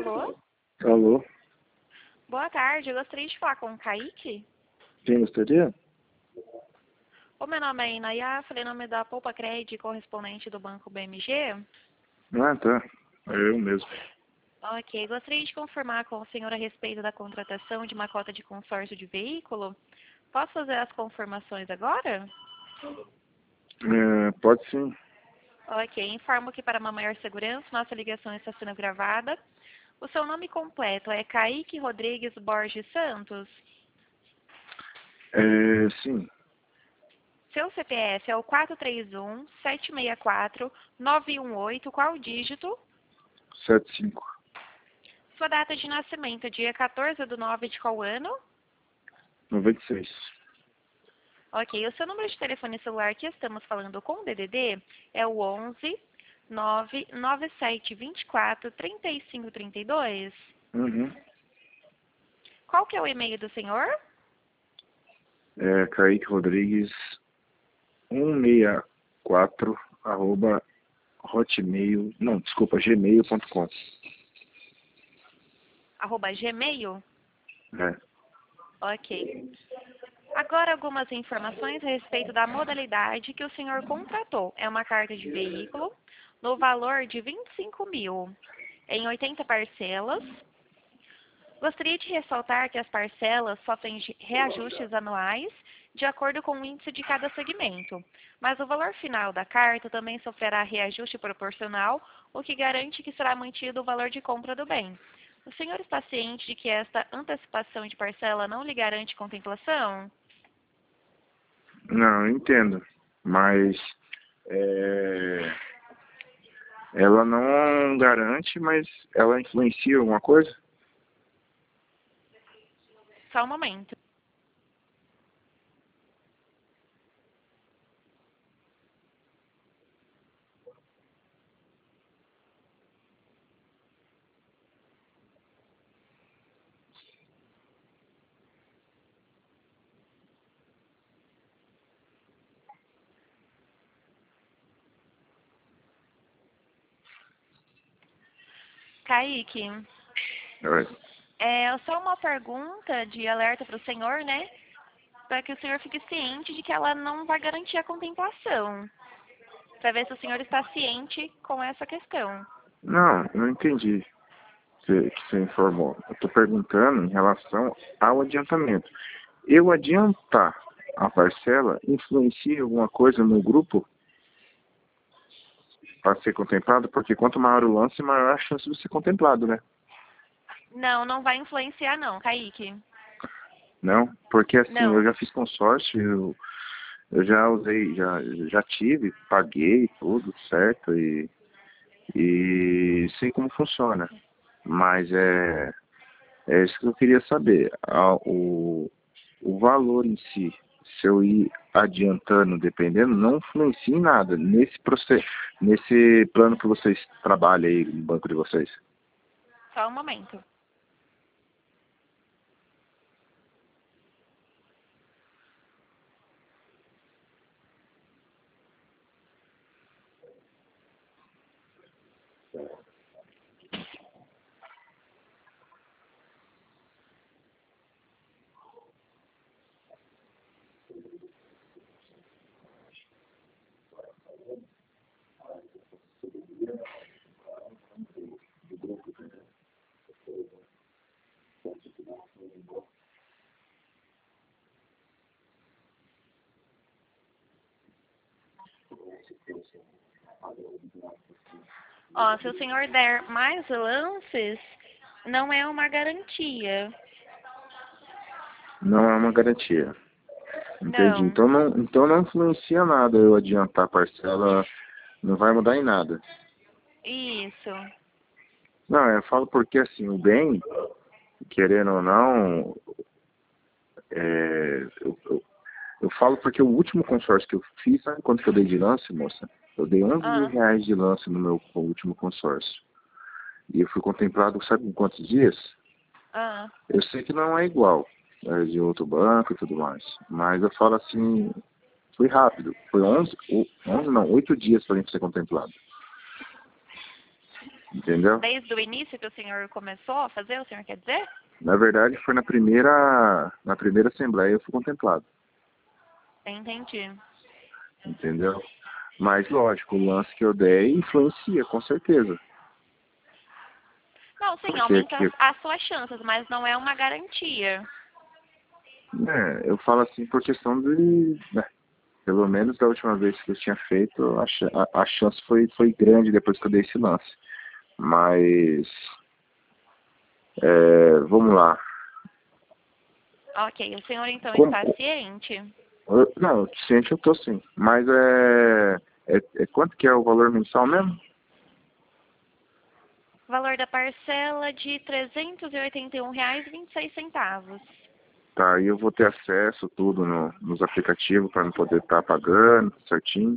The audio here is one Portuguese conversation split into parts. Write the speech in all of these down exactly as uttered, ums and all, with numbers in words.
Alô? Alô? Boa tarde, eu gostaria de falar com o Kaique. Quem gostaria? O meu nome é Inaya, falei nome da Poupa Cred, correspondente do Banco B M G. Ah, tá. É eu mesmo. Ok, gostaria de confirmar com o senhor a respeito da contratação de uma cota de consórcio de veículo. Posso fazer as confirmações agora? É, pode sim. Ok, informo que para uma maior segurança, nossa ligação está sendo gravada. O seu nome completo é Kaique Rodrigues Borges Santos? É, sim. Seu C P F é o quatro três um, sete seis quatro, nove um oito, qual o dígito? Sete cinco. Sua data de nascimento, dia quatorze de nove de qual ano? Noventa e seis. Ok, o seu número de telefone celular que estamos falando com o D D D é o onze, nove nove sete dois quatro, três cinco três dois. Uhum. Qual que é o e-mail do senhor? É Kaique Rodrigues cento e sessenta e quatro arroba hotmail, não, desculpa, gmail ponto com. Arroba gmail? É. Ok. Agora algumas informações a respeito da modalidade que o senhor contratou. É uma carta de veículo no valor de vinte e cinco mil, em oitenta parcelas. Gostaria de ressaltar que as parcelas sofrem de reajustes anuais de acordo com o índice de cada segmento, mas o valor final da carta também sofrerá reajuste proporcional, o que garante que será mantido o valor de compra do bem. O senhor está ciente de que esta antecipação de parcela não lhe garante contemplação? Não, eu entendo. Mas é, ela não garante, mas ela influencia alguma coisa? Só um momento. Kaique, É. é só uma pergunta de alerta para o senhor, né? Para que o senhor fique ciente de que ela não vai garantir a contemplação. Para ver se o senhor está ciente com essa questão. Não, não entendi que que você informou. Eu estou perguntando em relação ao adiantamento. Eu adiantar a parcela influencia alguma coisa no grupo para ser contemplado? Porque quanto maior o lance, maior a chance de ser contemplado, né? Não, não vai influenciar não, Kaique. Não? Porque assim, eu Não. já fiz consórcio, eu, eu já usei, já, já tive, paguei tudo certo e, e sei como funciona. Mas é, é isso que eu queria saber. A, o, o valor em si, se eu ir adiantando, dependendo, não influencia em nada nesse processo, nesse plano que vocês trabalham aí no banco de vocês. Só um momento. Ó, se o senhor der mais lances, não é uma garantia. Não é uma garantia. Entendi. Não. Então não, então não influencia nada eu adiantar a parcela, não vai mudar em nada. Isso. Não, eu falo porque assim, o bem, querendo ou não, é, eu, eu, eu falo porque o último consórcio que eu fiz, sabe quanto que eu dei de lance, moça? Eu dei onze mil Ah, reais de lance no meu último consórcio. E eu fui contemplado, sabe em quantos dias? ah. Eu sei que não é igual, é de outro banco e tudo mais. Mas eu falo assim, foi rápido. Foi onze, onze não, oito dias para mim ser contemplado. Entendeu? Desde o início que o senhor começou a fazer, o senhor quer dizer? Na verdade, foi na primeira, na primeira assembleia eu fui contemplado. Entendi. Entendeu? Mas, lógico, o lance que eu dei influencia, com certeza. Não, sim, Porque, aumenta que, as, as suas chances, mas não é uma garantia. é, eu falo assim por questão de... Né, pelo menos da última vez que eu tinha feito, a, ch- a, a chance foi, foi grande depois que eu dei esse lance. Mas... É, vamos lá. Ok, o senhor então Como, está ciente? eu, não, ciente eu tô sim. Mas é, é, é... Quanto que é o valor mensal mesmo? Valor da parcela de trezentos e oitenta e um reais e vinte e seis centavos. Tá, e eu vou ter acesso tudo no, nos aplicativos para não poder estar pagando certinho.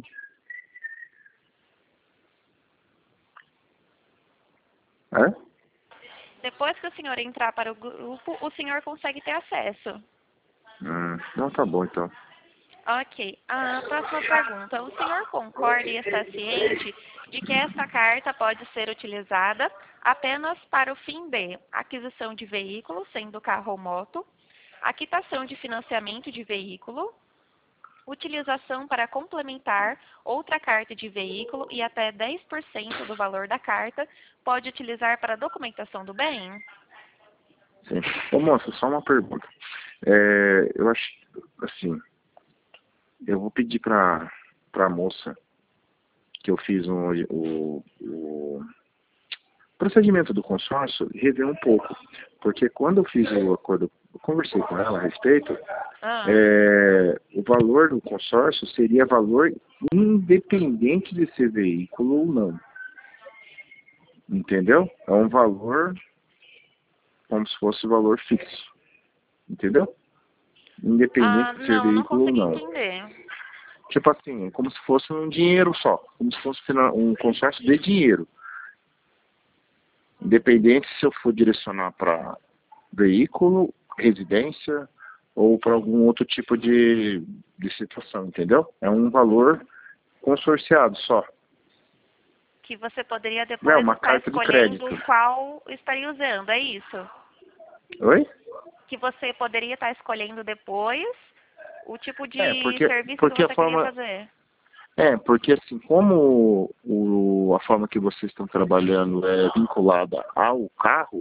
É? Depois que o senhor entrar para o grupo, o senhor consegue ter acesso. Hum, não, tá bom então. Ok. A próxima pergunta. O senhor concorda e está ciente de que esta carta pode ser utilizada apenas para o fim de aquisição de veículo, sendo carro ou moto, a quitação de financiamento de veículo, utilização para complementar outra carta de veículo e até dez por cento do valor da carta pode utilizar para documentação do bem? Sim. Ô moça, só uma pergunta. É, eu acho, assim, eu vou pedir pra, pra moça que eu fiz um, o, o procedimento do consórcio rever um pouco. Porque quando eu fiz o acordo, eu conversei com ela a respeito, Ah, é, o valor do consórcio seria valor independente de ser veículo ou não. Entendeu? É um valor como se fosse valor fixo. Entendeu? ah, Independente de ser não, não veículo ou consegui não. entender. Tipo assim, como se fosse um dinheiro só. Como se fosse um consórcio de dinheiro. Independente se eu for direcionar para veículo, residência ou para algum outro tipo de, de situação, entendeu? É um valor consorciado só. Que você poderia Não é depois uma estar carta de crédito. escolhendo qual estaria usando, é isso? Oi? Que você poderia estar escolhendo depois o tipo É, de porque, serviço que porque a você queria forma... fazer. É, porque assim, como o, a forma que vocês estão trabalhando é vinculada ao carro,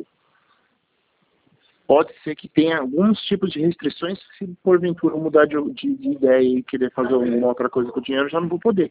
pode ser que tenha alguns tipos de restrições se porventura eu mudar de, de, de ideia e querer fazer alguma outra coisa com o dinheiro, eu já não vou poder.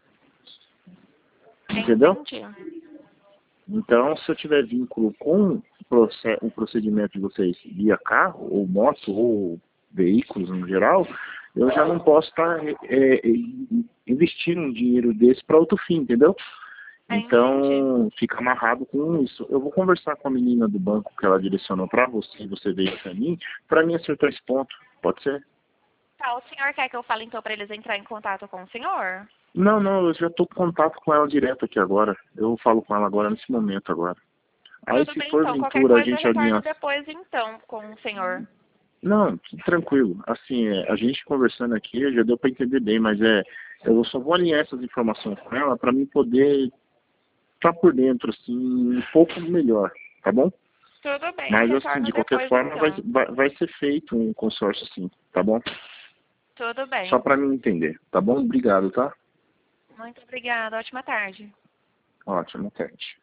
Entendeu? Entendi. Então, se eu tiver vínculo com o procedimento de vocês via carro, ou moto, ou veículos no geral, eu já não posso estar é, investindo um dinheiro desse para outro fim, entendeu? Entendi. Então, fica amarrado com isso. Eu vou conversar com a menina do banco que ela direcionou para você, e você veio para mim, para mim acertar esse ponto. Pode ser? Tá, o senhor quer que eu fale então para eles entrar em contato com o senhor? Não, não, eu já estou em contato com ela direto aqui agora. Eu falo com ela agora, nesse momento agora. Aí, Tudo se bem então, qualquer porventura a coisa eu gente retorno alinhar... depois então com o senhor. Não, tranquilo. Assim, é, a gente conversando aqui já deu para entender bem, mas é, eu só vou alinhar essas informações com ela para mim poder estar por dentro, assim, um pouco melhor, tá bom? Tudo bem, eu Mas assim, retorno de qualquer depois forma, vai, então. vai, vai ser feito um consórcio assim, tá bom? Tudo Só bem. para mim entender, tá bom? Obrigado, tá? Muito obrigada, ótima tarde. Ótimo, tarde.